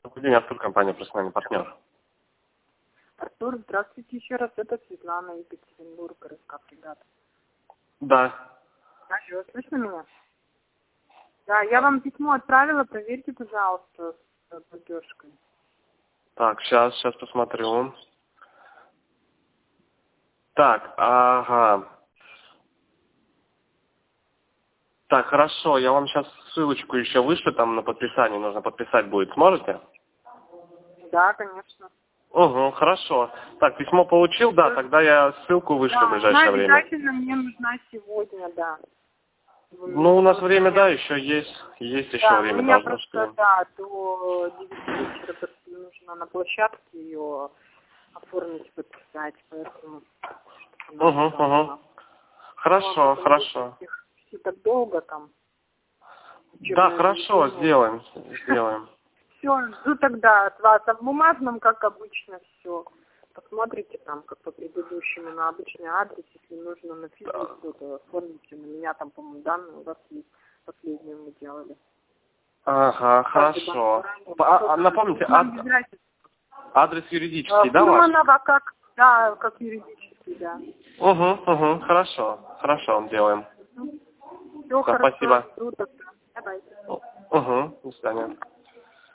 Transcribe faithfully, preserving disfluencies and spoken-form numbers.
Добрый день, Артур, компания «Профессиональный партнер». Артур, здравствуйте еще раз. Это Светлана, Екатеринбург, РСК бригада. Да. Алло, слышно меня? Да, я вам письмо отправила, проверьте, пожалуйста, с платежкой. Так, сейчас, сейчас посмотрю. Так, ага. Так, хорошо, я вам сейчас ссылочку еще вышлю, там на подписание нужно подписать будет. Сможете? Да, конечно. Угу, хорошо. Так, письмо получил, да, тогда я ссылку вышлю Да, в ближайшее она время. обязательно мне нужна сегодня, да. Вы мне Ну, у нас время, сегодня- да, еще есть. Есть еще Да, у время, меня должно просто, что. да, до девяти вечера просто нужно на площадке ее оформить, подписать, поэтому... чтобы она Угу, всегда угу. была. Хорошо, Ну, потому хорошо. что их все так долго там. Да, учебное хорошо, заведение. сделаем, сделаем. Все, жду тогда от вас. А в бумажном, как обычно, все. Посмотрите там, как по предыдущему, на обычный адрес, если нужно на физику, то оформите на меня, там, по-моему, данные у вас есть. Последнее мы делали. Ага, хорошо. А, а напомните, ад- адрес юридический, да, ваш? Фурманова как, да, как юридический, да. Угу, угу, хорошо, хорошо, делаем. Все Всё, хорошо, спасибо. жду тогда. Давайте. Угу, до свидания.